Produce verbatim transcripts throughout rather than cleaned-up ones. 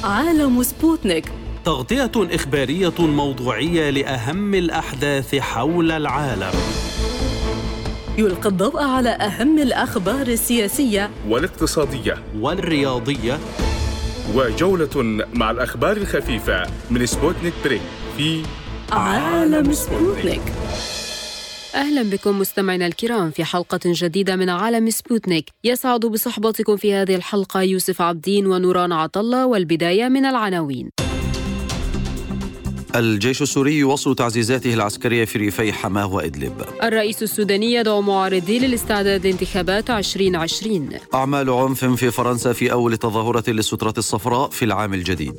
عالم سبوتنيك، تغطية إخبارية موضوعية لأهم الأحداث حول العالم. يلقي الضوء على أهم الأخبار السياسية والاقتصادية والرياضية، وجولة مع الأخبار الخفيفة من سبوتنيك بريك في عالم سبوتنيك. أهلا بكم مستمعينا الكرام في حلقة جديدة من عالم سبوتنيك. يسعد بصحبتكم في هذه الحلقة يوسف عبدين ونوران عطلة، والبداية من العناوين. الجيش السوري يواصل تعزيزاته العسكرية في ريفي حماه وإدلب. الرئيس السوداني يدعو معارضي للاستعداد لانتخابات عشرين عشرين. أعمال عنف في فرنسا في أول تظاهرة للسترة الصفراء في العام الجديد.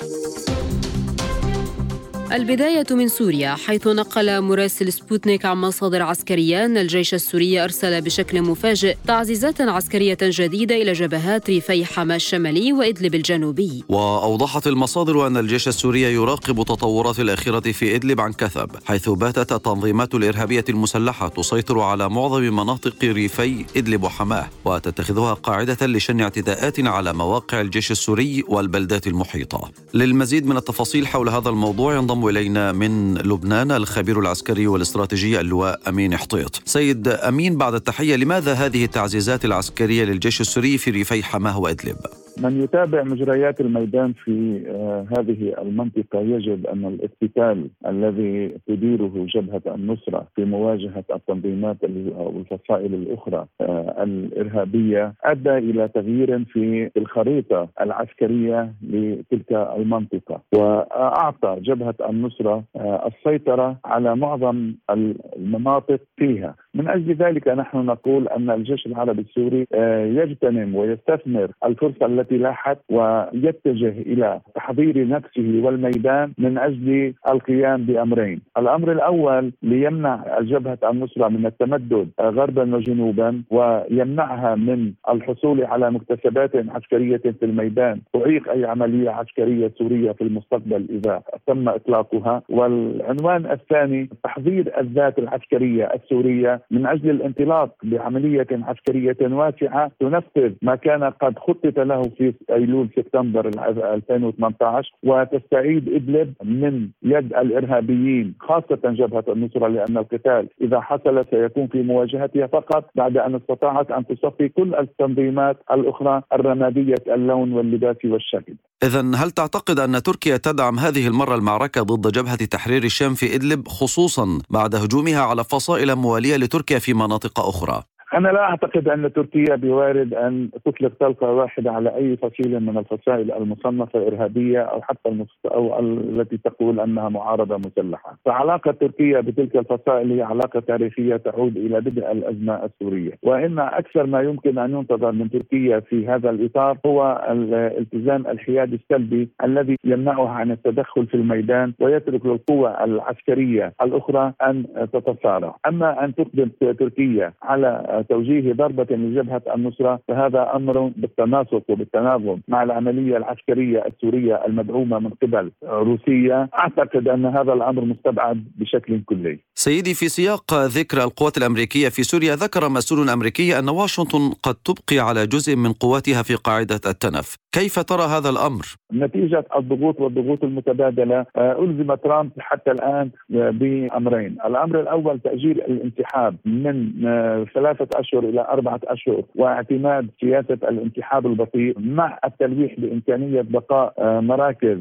البداية من سوريا، حيث نقل مراسل سبوتنيك عن مصادر عسكرية أن الجيش السوري أرسل بشكل مفاجئ تعزيزات عسكرية جديدة إلى جبهات ريفي حماة الشمالي وإدلب الجنوبي. وأوضحت المصادر أن الجيش السوري يراقب تطورات الأخيرة في إدلب عن كثب، حيث باتت التنظيمات الإرهابية المسلحة تسيطر على معظم مناطق ريفي إدلب وحماه، وتتخذها قاعدة لشن اعتداءات على مواقع الجيش السوري والبلدات المحيطة. للمزيد من التفاصيل حول هذا الموضوع ينضم إلينا من لبنان الخبير العسكري والاستراتيجي اللواء أمين حطيط. سيد أمين، بعد التحية، لماذا هذه التعزيزات العسكرية للجيش السوري في ريفي حماه وإدلب؟ من يتابع مجريات الميدان في آه هذه المنطقة يجد أن الاقتتال الذي تديره جبهة النصرة في مواجهة التنظيمات والفصائل الأخرى آه الإرهابية أدى إلى تغيير في الخريطة العسكرية لتلك المنطقة، وأعطى جبهة النصرة آه السيطرة على معظم المناطق فيها. من أجل ذلك نحن نقول أن الجيش العربي السوري آه يجتنم ويستثمر الفرصة التي لاحت ويتجه إلى تحضير نفسه والميدان من أجل القيام بأمرين. الأمر الأول ليمنع جبهة النصرة من التمدد غربا وجنوبا، ويمنعها من الحصول على مكتسبات عسكرية في الميدان تعيق أي عملية عسكرية سورية في المستقبل إذا تم إطلاقها. والعنوان الثاني تحضير الذات العسكرية السورية من أجل الانطلاق بعملية عسكرية واسعة تنفذ ما كان قد خطط له في أيلول سبتمبر ألفين وثمانية عشر، وتستعيد إدلب من يد الإرهابيين خاصة جبهة النصرة، لأن القتال إذا حصل سيكون في مواجهتها فقط بعد أن استطاعت أن تصفي كل التنظيمات الأخرى الرمادية اللون واللباس والشكل. إذن هل تعتقد أن تركيا تدعم هذه المرة المعركة ضد جبهة تحرير الشام في إدلب، خصوصا بعد هجومها على فصائل موالية لتركيا في مناطق أخرى؟ أنا لا أعتقد أن تركيا بوارد أن تطلق طلقة واحدة على أي فصيل من الفصائل المصنفة إرهابية أو حتى المص... أو التي تقول أنها معارضة مسلحة. فعلاقة تركيا بتلك الفصائل هي علاقة تاريخية تعود إلى بدء الأزمة السورية، وإن أكثر ما يمكن أن ينتظر من تركيا في هذا الإطار هو الالتزام الحيادي السلبي الذي يمنعها عن التدخل في الميدان ويترك للقوى العسكرية الأخرى أن تتصارع. أما أن تقدم تركيا على توجيه ضربة لجبهة النصرة فهذا أمر بالتناسق وبالتناغم مع العملية العسكرية السورية المدعومة من قبل روسيا. أعتقد أن هذا الأمر مستبعد بشكل كلي. سيدي، في سياق ذكر القوات الأمريكية في سوريا، ذكر مسؤول أمريكي أن واشنطن قد تبقي على جزء من قواتها في قاعدة التنف. كيف ترى هذا الأمر؟ نتيجة الضغوط والضغوط المتبادلة ألزم ترامب حتى الآن بأمرين. الأمر الأول تأجيل الانسحاب من ثلاثة أشهر إلى أربعة أشهر، واعتماد سياسة الانسحاب البطيء مع التلويح بإمكانية بقاء مراكز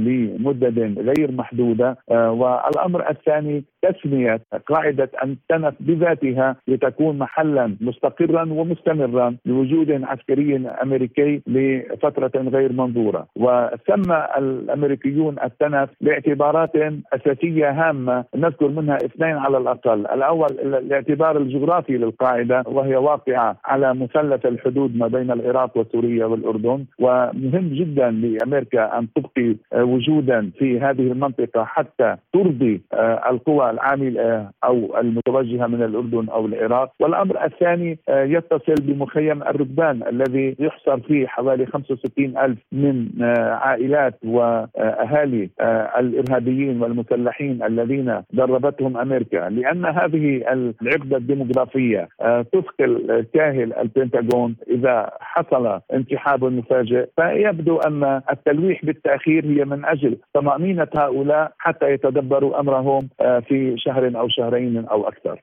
لمدة غير محدودة. والأمر الثاني تسمية قاعدة التنف بذاتها لتكون محلا مستقرا ومستمرا لوجود عسكري أمريكي لفترة غير منظورة. وسمى الأمريكيون التنف باعتبارات أساسية هامة، نذكر منها اثنين على الأقل. الأول الاعتبار الجغرافي للقاعدة، وهي واقعة على مثلث الحدود ما بين العراق وسوريا والأردن، ومهم جدا لأمريكا أن تبقي وجودا في هذه المنطقة حتى ترضي القوى العاملة أو المتوجهة من الأردن أو العراق. والأمر الثاني يتصل بمخيم الركبان الذي يحصر فيه حوالي خمسة وستين ألف من عائلات وأهالي الإرهابيين والمسلحين الذين دربتهم أمريكا، لأن هذه العقدة الديموغرافية تثقل كاهل البنتاغون إذا حصل انسحاب مفاجئ. فيبدو أن التلويح بالتأخير هي من أجل طمأنينة هؤلاء حتى يتدبروا أمرهم في شهر أو شهرين أو أكثر.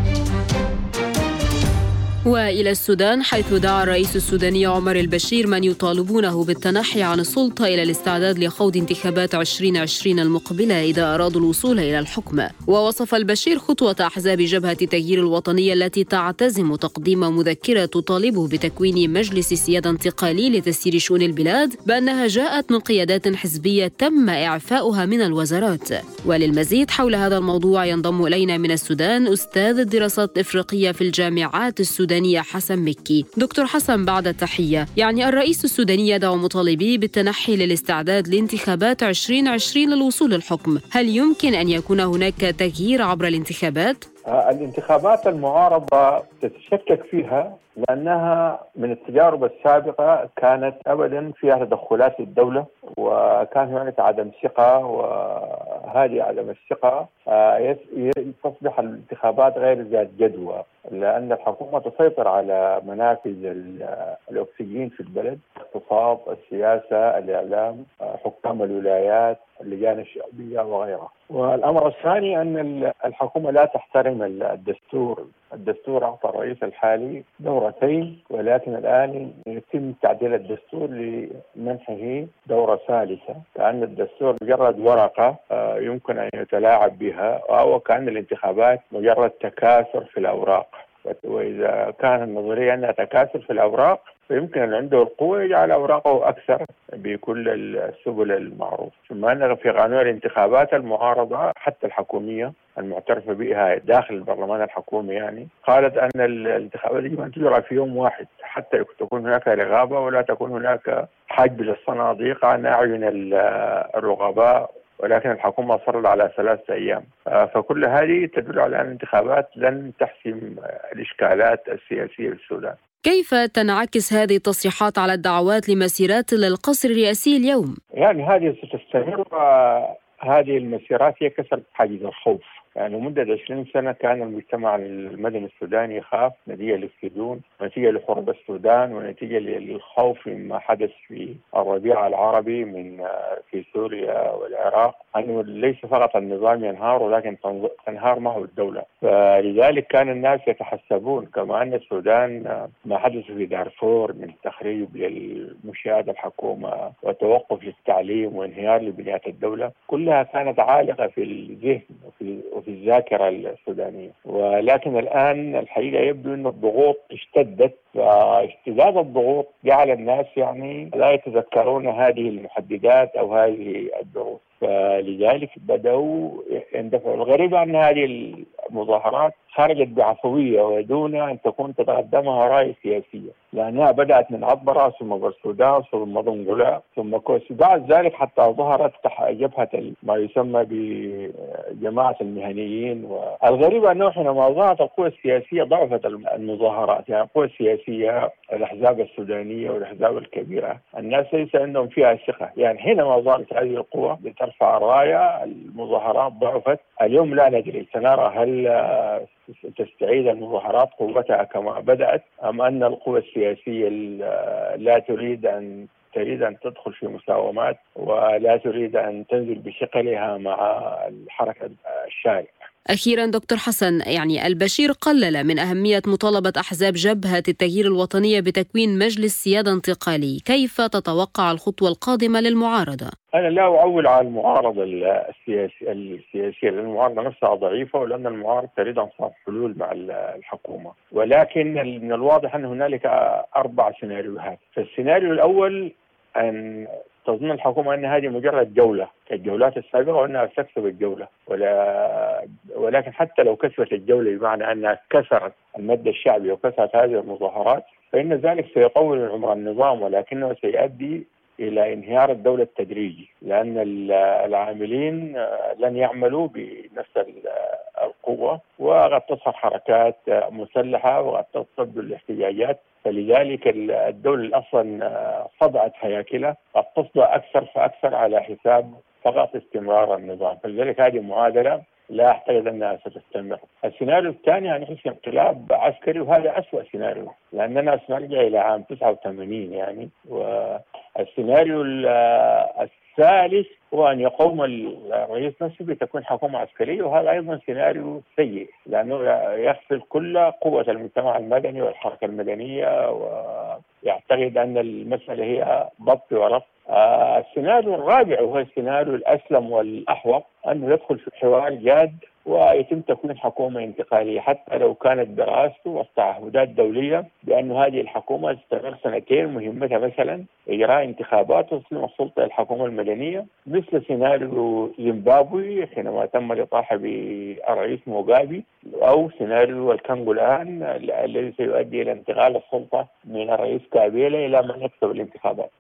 وإلى السودان، حيث دعا الرئيس السوداني عمر البشير من يطالبونه بالتنحي عن السلطة إلى الاستعداد لخوض انتخابات عشرين عشرين المقبلة إذا أرادوا الوصول إلى الحكم. ووصف البشير خطوة أحزاب جبهة التغيير الوطنية التي تعتزم تقديم مذكرة تطالبه بتكوين مجلس سيادة انتقالي لتسيير شؤون البلاد بأنها جاءت من قيادات حزبية تم إعفاؤها من الوزارات. وللمزيد حول هذا الموضوع ينضم إلينا من السودان أستاذ الدراسات الإفريقية في الجامعات السودانية حسن مكي. دكتور حسن، بعد التحية، يعني الرئيس السوداني يدعو مطالبيه بالتنحي للاستعداد لانتخابات عشرين عشرين للوصول للحكم. هل يمكن أن يكون هناك تغيير عبر الانتخابات؟ الانتخابات المعارضة تتشكك فيها لأنها من التجارب السابقة كانت أبدا فيها تدخلات للدولة، وكان هناك عدم ثقة، وهذه عدم الثقة تصبح الانتخابات غير ذات جدوى، لأن الحكومة تسيطر على منافذ الأكسجين في البلد، الاقتصاد، السياسة، الإعلام، حكام الولايات، اللجان الشعبية وغيرها. والأمر الثاني أن الحكومة لا تحترم الدستور. الدستور أعطى الرئيس الحالي دورتين، ولكن الآن يتم تعديل الدستور لمنحه دورة ثالثة، كأن الدستور مجرد ورقة يمكن أن يتلاعب بها، أو كأن الانتخابات مجرد تكاثر في الأوراق. وإذا كان النظرية أنها تكاثر في الأوراق فيمكن أن عنده القوة يجعل أوراقه أكثر بكل السبل المعروفة. ثم أن في قانون الانتخابات المعارضة حتى الحكومية المعترفة بها داخل البرلمان الحكومي يعني قالت أن الانتخابات يجب أن تجرى في يوم واحد حتى تكون هناك رغبة ولا تكون هناك حجب للصناديق عن أعين الرغباء، ولكن الحكومة أصرت على ثلاثة أيام. فكل هذه تدل على أن الانتخابات لن تحسم الإشكالات السياسية في السودان. كيف تنعكس هذه التصريحات على الدعوات لمسيرات للقصر الرئاسي اليوم؟ يعني هذه ستستمر. هذه المسيرات هي كسر حاجز الخوف. يعني مدة عشرين سنة كان المجتمع المدني السوداني يخاف نتيجة للسجون، ونتيجة لحروب السودان، ونتيجة للخوف مما حدث في الربيع العربي من في سوريا والعراق، أنه ليس فقط النظام ينهار ولكن تنهار معه الدولة. فلذلك كان الناس يتحسبون كما أن السودان ما حدث في دارفور من تخريب للمشاهدة الحكومة وتوقف للتعليم وانهيار لبنيات الدولة، كلها كانت عالقة في الذهن وفي وفي الذاكرة السودانية. ولكن الآن الحقيقة يبدو أن الضغوط اشتدت، فاشتداد الضغوط جعل الناس يعني لا يتذكرون هذه المحددات أو هذه الدروس، فلذلك بدأوا يندفعوا. الغريب أن هذه المظاهرات خرجت بعفوية ودون أن تكون تتقدمها رأي سياسية، لأنها بدأت من عطبرة ثم برسودان ثم ضنقلاء ثم كوسي. بعد ذلك حتى ظهرت جبهة ما يسمى بجماعة المهنيين. والغريب أنه حينما ظهرت القوى السياسية ضعفت المظاهرات. يعني القوى السياسية الأحزاب السودانية والأحزاب الكبيرة الناس ليس عندهم فيها ثقة. يعني حينما ظهرت هذه القوى لترفع الراية المظاهرات ضعفت. اليوم لا ندري، سنرى هل تستعيد المظاهرات قوتها كما بدأت أم أن القوى السياسية لا تريد أن تريد أن تدخل في مساومات ولا تريد أن تنزل بثقلها مع الحركة الشارعة. أخيرا دكتور حسن، يعني البشير قلل من أهمية مطالبة أحزاب جبهة التغيير الوطنية بتكوين مجلس سيادة انتقالي. كيف تتوقع الخطوة القادمة للمعارضة؟ أنا لا أعول على المعارضة السياسية السياسية لأن المعارضة نفسها ضعيفة، ولأن المعارضة تريد أنصاف حلول مع الحكومة. ولكن من الواضح أن هنالك أربع سيناريوهات. فالسيناريو الأول أن تظن الحكومة أن هذه مجرد جولة كالجولات السابقة وأنها تكسب الجولة، ولا ولكن حتى لو كسبت الجولة بمعنى أنها كسرت المد الشعبي وكسرت هذه المظاهرات فإن ذلك سيطول عمر النظام، ولكنه سيؤدي إلى انهيار الدولة التدريجي، لأن العاملين لن يعملوا بنفس القوة، وقد تصل حركات مسلحة وقد تصل الاحتجاجات. فلذلك الدولة أصلا صدعت هياكلها، قد تصدع أكثر فأكثر على حساب فقط استمرار النظام. فلذلك هذه معادلة لا أعتقد أنها ستستمر. السيناريو الثاني يعني انقلاب عسكري، وهذا أسوأ سيناريو، لأننا سنرجع إلى عام تسعة وثمانين يعني. والسيناريو الثالث هو أن يقوم الرئيس نفسه بتكون حكومة عسكرية، وهذا أيضا سيناريو سيء، لأنه يغفل كل قوة المجتمع المدني والحركة المدنية، ويعتقد أن المسألة هي ضبط وربط. آه السيناريو الرابع وهو السيناريو الأسلم والأحوط، أنه يدخل في حوار جاد ويتم تكوين حكومة انتقالية، حتى لو كانت دراسته وسط تعهدات دولية بأن هذه الحكومة تستمر سنتين، مهمتها مثلا إجراء انتخابات وتسليم السلطة للحكومة المدنية، مثل سيناريو زيمبابوي حينما تم الإطاحة بالرئيس موغابي، أو سيناريو الكونغو الآن الذي سيؤدي إلى انتقال السلطة من الرئيس كابيلا إلى من يكسب الانتخابات.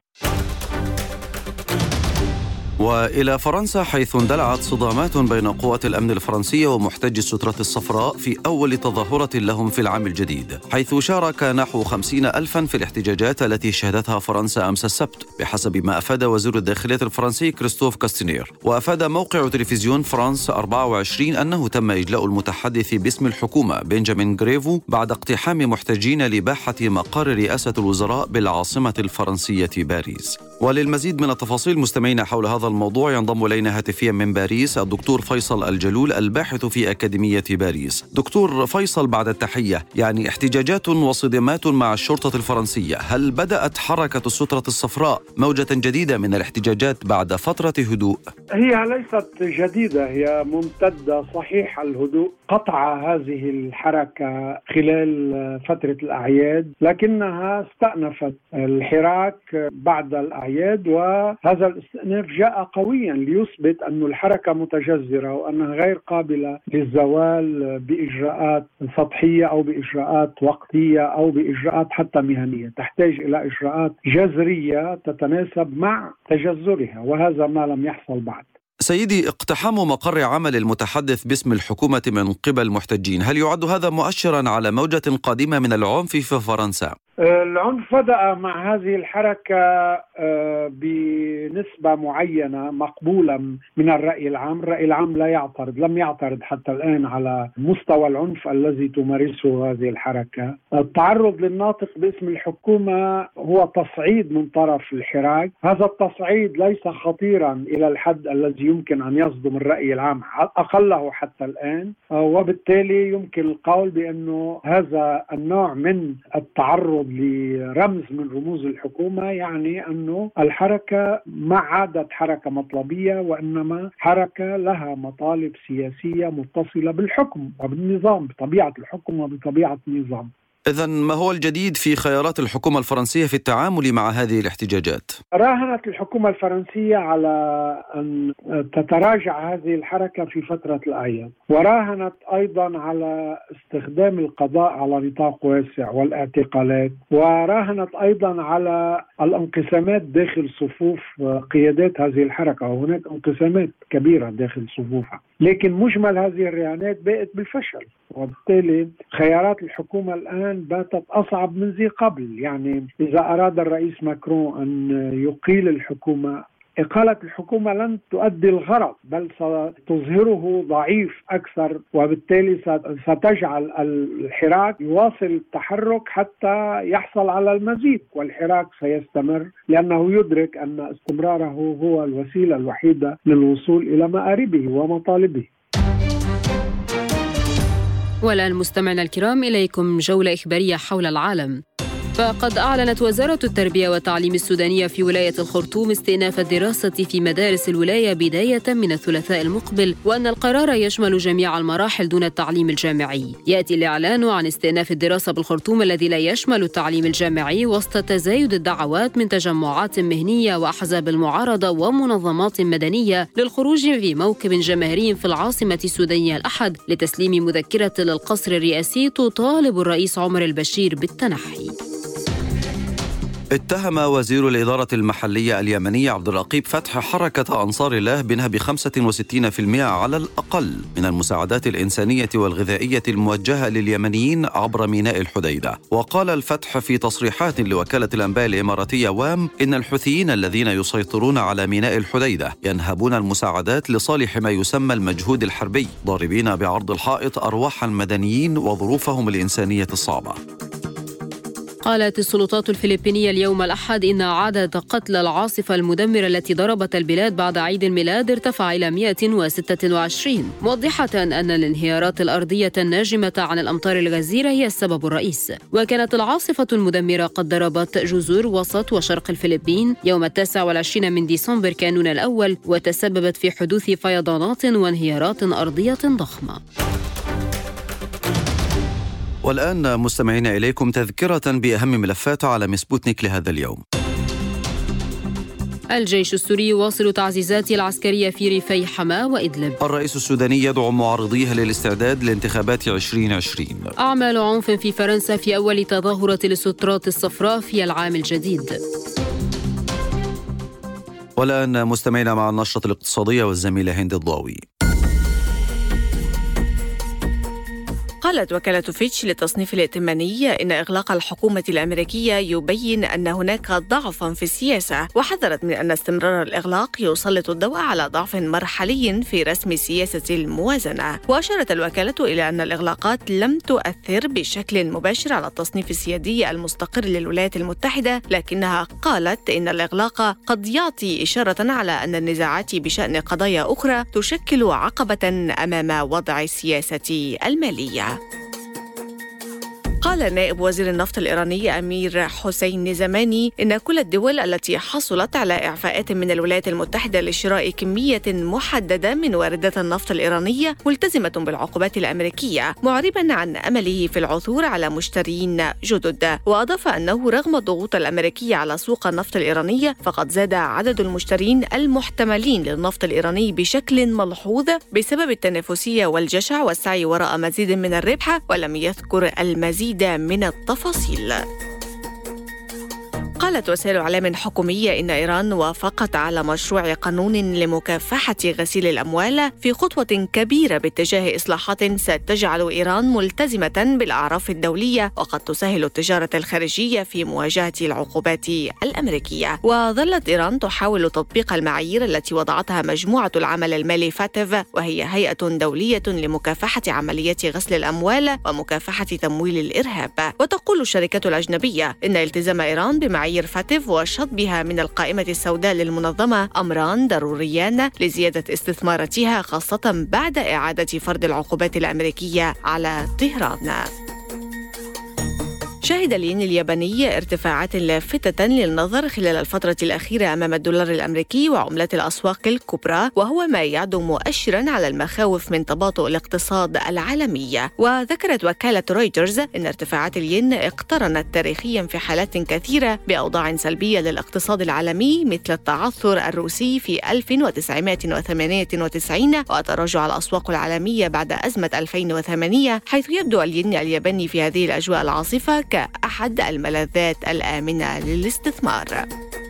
وإلى فرنسا، حيث اندلعت صدامات بين قوات الأمن الفرنسية ومحتجي السترة الصفراء في أول تظاهرة لهم في العام الجديد، حيث شارك نحو خمسين ألفا في الاحتجاجات التي شهدتها فرنسا أمس السبت، بحسب ما أفاد وزير الداخلية الفرنسي كريستوف كاستينير. وأفاد موقع تلفزيون فرانس أربعة وعشرين أنه تم إجلاء المتحدث باسم الحكومة بنجامين غريفو بعد اقتحام محتجين لباحة مقر رئاسة الوزراء بالعاصمة الفرنسية باريس. وللمزيد من التفاصيل مستمعين حول هذا الموضوع ينضم إلينا هاتفيا من باريس الدكتور فيصل الجلول الباحث في أكاديمية باريس. دكتور فيصل، بعد التحية، يعني احتجاجات وصدمات مع الشرطة الفرنسية، هل بدأت حركة السترة الصفراء موجة جديدة من الاحتجاجات بعد فترة هدوء؟ هي ليست جديدة، هي ممتدة. صحيح الهدوء قطع هذه الحركة خلال فترة الأعياد، لكنها استأنفت الحراك بعد الأعياد، وهذا الاستئناف جاء قويا ليثبت أن الحركة متجذرة وأنها غير قابلة للزوال بإجراءات سطحية أو بإجراءات وقتية أو بإجراءات حتى مهنية، تحتاج إلى إجراءات جذرية تتناسب مع تجذرها، وهذا ما لم يحصل بعد. سيدي، اقتحام مقر عمل المتحدث باسم الحكومة من قبل المحتجين، هل يعد هذا مؤشرا على موجة قادمة من العنف في فرنسا؟ العنف بدأ مع هذه الحركة بنسبة معينة مقبولة من الرأي العام. الرأي العام لا يعترض، لم يعترض حتى الآن على مستوى العنف الذي تمارسه هذه الحركة. التعرض للناطق باسم الحكومة هو تصعيد من طرف الحراك، هذا التصعيد ليس خطيرا إلى الحد الذي يمكن أن يصدم الرأي العام، أقله حتى الآن، وبالتالي يمكن القول بأنه هذا النوع من التعرض لرمز من رموز الحكومة يعني أنه الحركة ما عادت حركة مطلبية، وإنما حركة لها مطالب سياسية متصلة بالحكم وبالنظام، بطبيعة الحكم وبطبيعة النظام. إذن ما هو الجديد في خيارات الحكومة الفرنسية في التعامل مع هذه الاحتجاجات؟ راهنت الحكومة الفرنسية على أن تتراجع هذه الحركة في فترة الأعياد، وراهنت أيضا على استخدام القضاء على نطاق واسع والاعتقالات، وراهنت أيضا على الانقسامات داخل صفوف قيادات هذه الحركة، وهناك انقسامات كبيرة داخل صفوفها. لكن مجمل هذه الرهانات بقت بالفشل، وبالتالي خيارات الحكومة الآن باتت أصعب من ذي قبل. يعني إذا أراد الرئيس ماكرون أن يقيل الحكومة، إقالة الحكومة لن تؤدي الغرض، بل ستظهره ضعيف أكثر، وبالتالي ستجعل الحراك يواصل التحرك حتى يحصل على المزيد، والحراك سيستمر لأنه يدرك أن استمراره هو الوسيلة الوحيدة للوصول إلى مآربه ومطالبه. والآن مستمعينا الكرام، إليكم جولة إخبارية حول العالم. فقد أعلنت وزارة التربية والتعليم السودانية في ولاية الخرطوم استئناف الدراسة في مدارس الولاية بداية من الثلاثاء المقبل، وأن القرار يشمل جميع المراحل دون التعليم الجامعي. يأتي الإعلان عن استئناف الدراسة بالخرطوم الذي لا يشمل التعليم الجامعي وسط تزايد الدعوات من تجمعات مهنية وأحزاب المعارضة ومنظمات مدنية للخروج في موكب جماهيري في العاصمة السودانية الأحد لتسليم مذكرة للقصر الرئاسي تطالب الرئيس عمر البشير بالتنحي. اتهم وزير الإدارة المحلية اليمني عبد الرقيب فتح حركة أنصار الله بنهب خمسة وستين بالمئة على الأقل من المساعدات الإنسانية والغذائية الموجهة لليمنيين عبر ميناء الحديدة. وقال الفتح في تصريحات لوكالة الأنباء الإماراتية وام إن الحوثيين الذين يسيطرون على ميناء الحديدة ينهبون المساعدات لصالح ما يسمى المجهود الحربي، ضاربين بعرض الحائط أرواح المدنيين وظروفهم الإنسانية الصعبة. قالت السلطات الفلبينية اليوم الأحد إن عدد قتلى العاصفة المدمرة التي ضربت البلاد بعد عيد الميلاد ارتفع إلى مئة وستة وعشرين، موضحة أن الانهيارات الأرضية الناجمة عن الأمطار الغزيرة هي السبب الرئيس. وكانت العاصفة المدمرة قد ضربت جزر وسط وشرق الفلبين يوم التاسع والعشرين من ديسمبر كانون الأول، وتسببت في حدوث فيضانات وانهيارات أرضية ضخمة. والآن مستمعين إليكم تذكرة بأهم ملفات عالم سبوتنيك لهذا اليوم. الجيش السوري يواصل تعزيزاته العسكرية في ريفي حماة وإدلب. الرئيس السوداني يدعو معارضيه للاستعداد لانتخابات عشرين عشرين. أعمال عنف في فرنسا في أول تظاهرة للسترات الصفراء في العام الجديد. والآن مستمعين مع النشرة الاقتصادية والزميلة هند الضاوي. قالت وكالة فيتش للتصنيف الائتماني إن إغلاق الحكومة الأمريكية يبين أن هناك ضعفاً في السياسة، وحذرت من أن استمرار الإغلاق يسلط الضوء على ضعف مرحلي في رسم سياسة الموازنة. وأشارت الوكالة إلى أن الإغلاقات لم تؤثر بشكل مباشر على التصنيف السيادي المستقر للولايات المتحدة، لكنها قالت إن الإغلاق قد يعطي إشارة على أن النزاعات بشأن قضايا أخرى تشكل عقبة أمام وضع السياسة المالية. قال نائب وزير النفط الإيراني أمير حسين نزماني إن كل الدول التي حصلت على إعفاءات من الولايات المتحدة لشراء كمية محددة من واردات النفط الإيرانية ملتزمة بالعقوبات الأمريكية، معربا عن أمله في العثور على مشترين جدد. وأضاف أنه رغم الضغوط الأمريكية على سوق النفط الإيرانية فقد زاد عدد المشترين المحتملين للنفط الإيراني بشكل ملحوظ بسبب التنافسية والجشع والسعي وراء مزيد من الربح، ولم يذكر المزيد من التفاصيل. قالت وسائل إعلام حكومية إن إيران وافقت على مشروع قانون لمكافحة غسيل الأموال في خطوة كبيرة باتجاه إصلاحات ستجعل إيران ملتزمة بالأعراف الدولية وقد تسهل التجارة الخارجية في مواجهة العقوبات الأمريكية. وظلت إيران تحاول تطبيق المعايير التي وضعتها مجموعة العمل المالي فاتف، وهي هيئة دولية لمكافحة عمليات غسل الأموال ومكافحة تمويل الإرهاب. وتقول الشركة الأجنبية إن التزام إيران بمعايير فاتف وشطبها من القائمة السوداء للمنظمة أمران ضروريان لزيادة استثماراتها، خاصة بعد إعادة فرض العقوبات الأمريكية على طهران. شهد الين الياباني ارتفاعات لافتة للنظر خلال الفترة الأخيرة أمام الدولار الأمريكي وعملات الأسواق الكبرى، وهو ما يعد مؤشراً على المخاوف من تباطؤ الاقتصاد العالمي. وذكرت وكالة رويترز أن ارتفاعات الين اقترنت تاريخياً في حالات كثيرة بأوضاع سلبية للاقتصاد العالمي مثل التعثر الروسي في ألف وتسعمائة وثمانية وتسعين وتراجع الأسواق العالمية بعد أزمة ألفين وثمانية، حيث يبدو الين الياباني في هذه الأجواء العاصفة كأحد الملاذات الآمنة للاستثمار.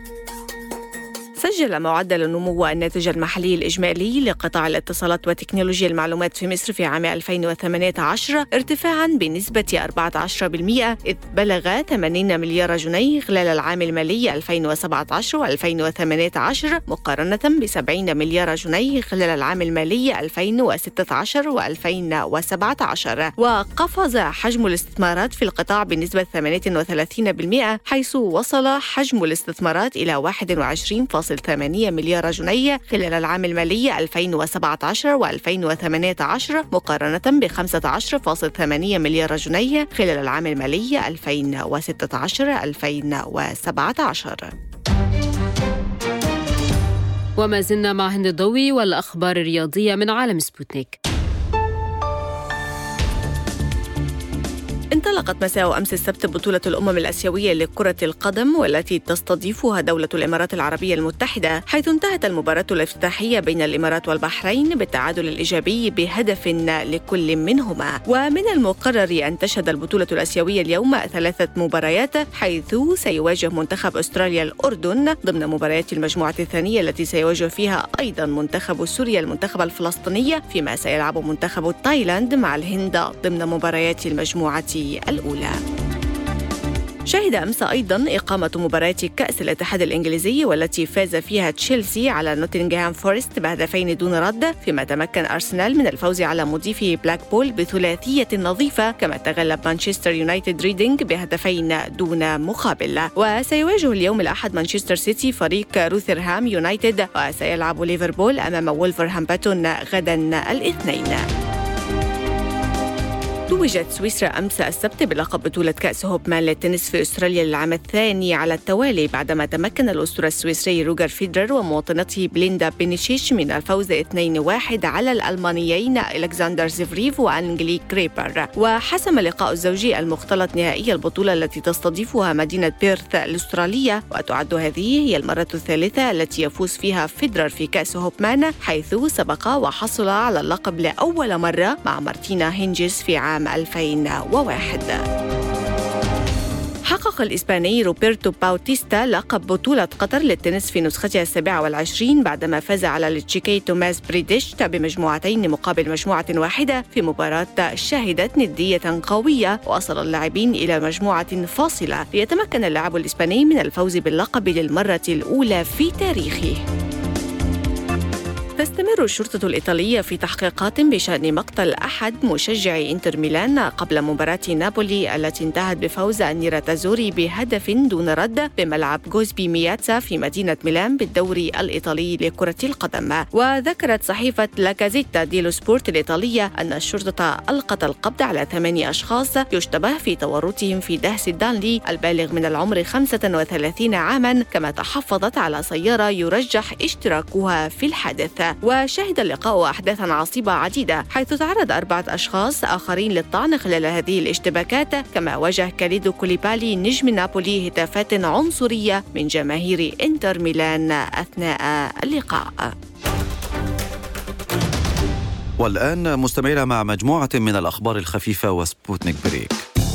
سجل معدل النمو الناتج المحلي الإجمالي لقطاع الاتصالات وتكنولوجيا المعلومات في مصر في عام ألفين وثمانية عشر ارتفاعاً بنسبة أربعة عشر بالمئة، إذ بلغ ثمانين مليار جنيه خلال العام المالي ألفين وسبعة عشر وألفين وثمانية عشر، مقارنة بسبعين مليار جنيه خلال العام المالي ألفين وستة عشر وألفين وسبعة عشر. وقفز حجم الاستثمارات في القطاع بنسبة ثمانية وثلاثين بالمئة، حيث وصل حجم الاستثمارات إلى واحد وعشرين فاصلة ثمانية مليار جنيه خلال العام المالي ألفين وسبعة عشر وألفين وثمانية عشر، مقارنة ب خمسة عشر فاصلة ثمانية مليار جنيه خلال العام المالي ألفين وستة عشر ألفين وسبعة عشر. وما زلنا مع هند الضوي والأخبار الرياضية من عالم سبوتنيك. انطلقت مساء أمس السبت بطولة الأمم الآسيوية لكرة القدم والتي تستضيفها دولة الإمارات العربية المتحدة، حيث انتهت المباراة الافتتاحية بين الإمارات والبحرين بالتعادل الإيجابي بهدف لكل منهما. ومن المقرر أن تشهد البطولة الآسيوية اليوم ثلاثة مباريات، حيث سيواجه منتخب أستراليا الأردن ضمن مباريات المجموعة الثانية التي سيواجه فيها أيضا منتخب سوريا المنتخب الفلسطيني، فيما سيلعب منتخب تايلاند مع الهند ضمن مباريات المجموعة الأولى. شهد أمس أيضاً إقامة مباراة كأس الاتحاد الإنجليزي والتي فاز فيها تشيلسي على نوتنغهام فورست بهدفين دون رد، فيما تمكن أرسنال من الفوز على مضيفه بلاكبول بثلاثية نظيفة، كما تغلب مانشستر يونايتد ريدينغ بهدفين دون مقابل. وسيواجه اليوم الأحد مانشستر سيتي فريق روثرهام يونايتد، وسيلعب ليفربول أمام وولفرهامبتون غداً الاثنين. توجت سويسرا أمس السبت بلقب بطولة كأس هوبمان للتنس في أستراليا للعام الثاني على التوالي، بعدما تمكن الأسطورة السويسري روجر فيدرر ومواطنته بليندا بينيشيش من الفوز اثنين واحد على الألمانيين إلكسندر زيفريف وأنجلي كريبر. وحسم اللقاء الزوجي المختلط نهائي البطولة التي تستضيفها مدينة بيرث الأسترالية، وتعد هذه هي المرة الثالثة التي يفوز فيها فيدرر في كأس هوبمان، حيث سبق وحصل على اللقب لأول مرة مع مارتينا هينجز في عام ألفين وواحد. حقق الإسباني روبرتو باوتيستا لقب بطولة قطر للتنس في نسختها السابعة والعشرين بعدما فاز على التشيكي توماس بريديشت بمجموعتين مقابل مجموعة واحدة في مباراة شهدت ندية قوية. وصل اللاعبين إلى مجموعة فاصلة ليتمكن اللاعب الإسباني من الفوز باللقب للمرة الأولى في تاريخه. تستمر الشرطة الإيطالية في تحقيقات بشأن مقتل أحد مشجعي إنتر ميلان قبل مباراة نابولي التي انتهت بفوز النيراتازوري بهدف دون رد بملعب جوزبي مياتزا في مدينة ميلان بالدوري الإيطالي لكرة القدم. وذكرت صحيفة لاكازيتا ديلو سبورت الإيطالية أن الشرطة ألقت القبض على ثمانية أشخاص يشتبه في تورطهم في دهس دانلي البالغ من العمر خمسة وثلاثين عاما، كما تحفظت على سيارة يرجح اشتراكها في الحادث. وشهد اللقاء أحداثاً عصيبة عديدة، حيث تعرض أربعة أشخاص آخرين للطعن خلال هذه الاشتباكات، كما واجه كاليدو كوليبالي نجم نابولي هتافات عنصرية من جماهير إنتر ميلان أثناء اللقاء. والآن مستمعين مع مجموعة من الأخبار الخفيفة وسبوتنيك بريك.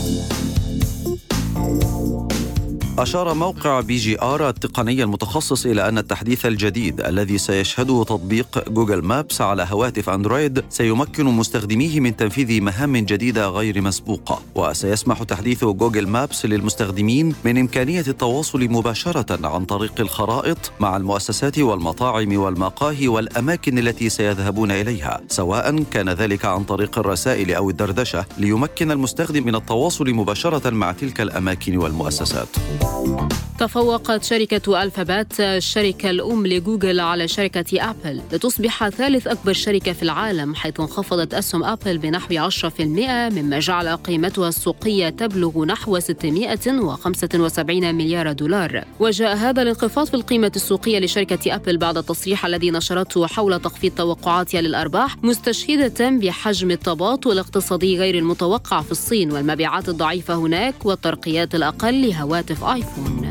أشار موقع بي جي آر التقني المتخصص إلى أن التحديث الجديد الذي سيشهده تطبيق جوجل مابس على هواتف أندرويد سيمكن مستخدميه من تنفيذ مهام جديدة غير مسبوقة. وسيسمح تحديث جوجل مابس للمستخدمين من إمكانية التواصل مباشرة عن طريق الخرائط مع المؤسسات والمطاعم والمقاهي والأماكن التي سيذهبون إليها، سواء كان ذلك عن طريق الرسائل أو الدردشة، ليمكن المستخدم من التواصل مباشرة مع تلك الأماكن والمؤسسات. تفوقت شركة ألفابات الشركة الأم لجوجل على شركة أبل لتصبح ثالث أكبر شركة في العالم، حيث انخفضت أسهم أبل بنحو عشرة بالمئة، مما جعل قيمتها السوقية تبلغ نحو ستمائة وخمسة وسبعين مليار دولار. وجاء هذا الانخفاض في القيمة السوقية لشركة أبل بعد التصريح الذي نشرته حول تخفيض توقعاتها للأرباح، مستشهدة بحجم التباطؤ الاقتصادي غير المتوقع في الصين والمبيعات الضعيفة هناك والترقيات الأقل لهواتف آيفون.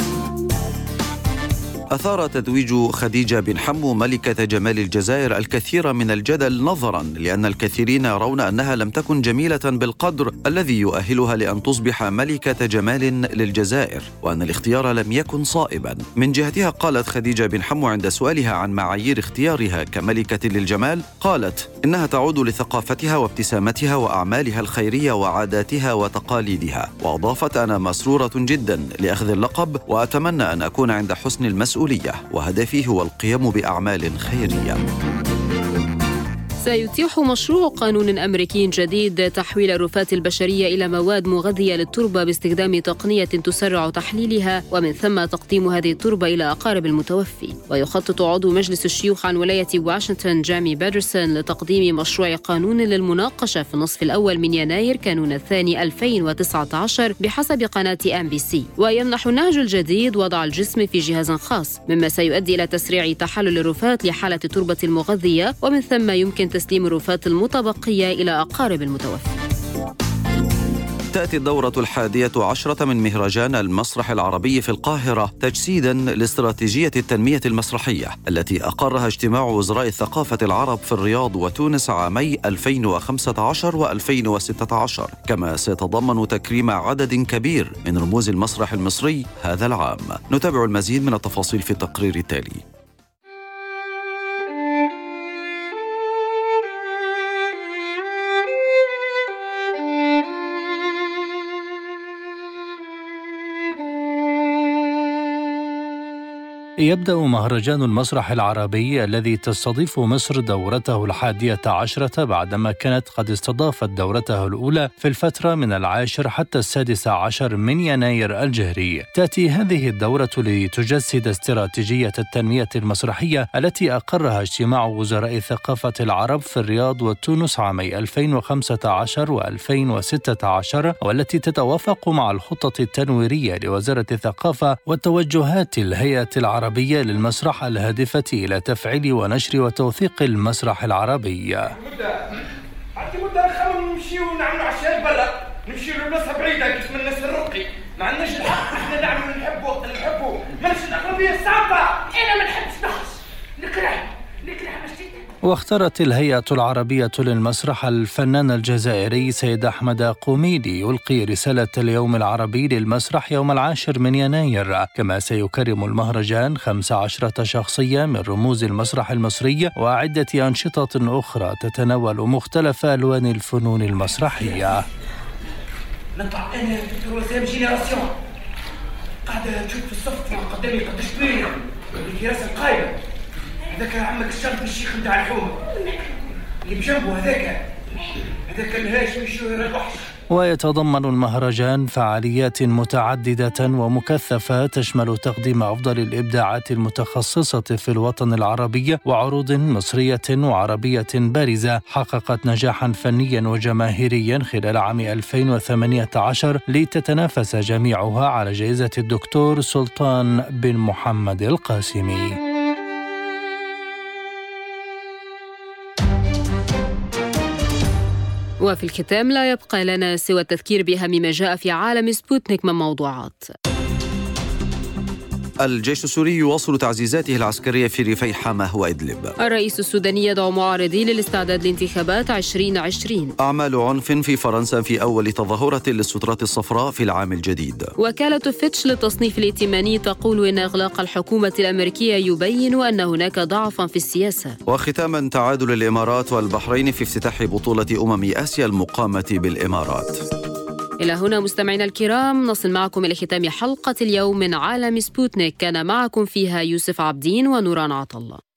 أثار تتويج خديجة بن حمو ملكة جمال الجزائر الكثير من الجدل، نظراً لأن الكثيرين يرون أنها لم تكن جميلة بالقدر الذي يؤهلها لأن تصبح ملكة جمال للجزائر، وأن الاختيار لم يكن صائباً. من جهتها قالت خديجة بن حمو عند سؤالها عن معايير اختيارها كملكة للجمال، قالت إنها تعود لثقافتها وابتسامتها وأعمالها الخيرية وعاداتها وتقاليدها. وأضافت: أنا مسرورة جداً لأخذ اللقب وأتمنى أن أكون عند حسن المسؤولية، وهدفي هو القيام بأعمال خيرية. سيتيح مشروع قانون أمريكي جديد تحويل الرفات البشرية إلى مواد مغذية للتربة باستخدام تقنية تسرع تحليلها، ومن ثم تقديم هذه التربة إلى أقارب المتوفي. ويخطط عضو مجلس الشيوخ عن ولاية واشنطن جامي بيدرسون لتقديم مشروع قانون للمناقشة في النصف الأول من يناير كانون الثاني ألفين وتسعة عشر بحسب قناة أم بي سي. ويمنح النهج الجديد وضع الجسم في جهاز خاص، مما سيؤدي إلى تسريع تحلل الرفات لحالة التربة المغذية، ومن ثم يمكن تسليم الرفات المتبقية إلى أقارب المتوفي. تأتي الدورة الحادية عشرة من مهرجان المسرح العربي في القاهرة تجسيدا لاستراتيجية التنمية المسرحية التي أقرها اجتماع وزراء الثقافة العرب في الرياض وتونس عامي ألفين وخمسة عشر وألفين وستة عشر، كما سيتضمن تكريم عدد كبير من رموز المسرح المصري هذا العام. نتابع المزيد من التفاصيل في التقرير التالي. يبدأ مهرجان المسرح العربي الذي تستضيف مصر دورته الحادية عشرة بعدما كانت قد استضافت دورته الأولى في الفترة من العاشر حتى السادس عشر من يناير الجاري. تأتي هذه الدورة لتجسد استراتيجية التنمية المسرحية التي أقرها اجتماع وزراء الثقافة العرب في الرياض وتونس عامي ألفين وخمسة عشر وألفين وستة عشر، والتي تتوافق مع الخطة التنويرية لوزارة الثقافة وتوجهات الهيئة العربية العربية للمسرح الهادفة إلى تفعيل ونشر وتوثيق المسرح العربي. عندي مدة نخلو نمشيو ونعملوا عشاء برا، نمشيو لبلاصة بعيدة كيف من الناس الرقي، ما عندناش الحق احنا نعملوا نحبوا وقت اللي نحبوا، ماناش الأغلبية الصعبة، أنا ما نحبش نقص، نكره نكره مشيت. واختارت الهيئة العربية للمسرح الفنان الجزائري سيد أحمد قوميدي يلقي رسالة اليوم العربي للمسرح يوم العاشر من يناير، كما سيكرم المهرجان خمس عشرة شخصية من رموز المسرح المصري وعدة أنشطة أخرى تتناول مختلف ألوان الفنون المسرحية. نطلع أنا دكتور وسام جينيراسيون قاعدة تشوف في الصف قدامي قداش كبير في راس القايمة، هذاك عمك الشرف الشيخ نتاع الحومة اللي بجنبه، هذاك هذاك الهاشمي الشهير الوحش. ويتضمن المهرجان فعاليات متعددة ومكثفة تشمل تقديم أفضل الإبداعات المتخصصة في الوطن العربي وعروض مصرية وعربية بارزة حققت نجاحا فنيا وجماهيريا خلال عام ألفين وثمانية عشر لتتنافس جميعها على جائزة الدكتور سلطان بن محمد القاسمي. وفي الختام لا يبقى لنا سوى التذكير بأهم ما جاء في عالم سبوتنيك من موضوعات. الجيش السوري يواصل تعزيزاته العسكرية في ريفي حماه وإدلب. الرئيس السوداني يدعو معارضين للاستعداد لانتخابات عشرين عشرين. أعمال عنف في فرنسا في أول تظاهرة للسترات الصفراء في العام الجديد. وكالة فيتش للتصنيف الائتماني تقول إن إغلاق الحكومة الأمريكية يبين أن هناك ضعفا في السياسة. وختاما تعادل الإمارات والبحرين في افتتاح بطولة أمم آسيا المقامة بالإمارات. إلى هنا مستمعينا الكرام نصل معكم إلى ختام حلقة اليوم من عالم سبوتنيك، كان معكم فيها يوسف عبدين ونوران عطلة.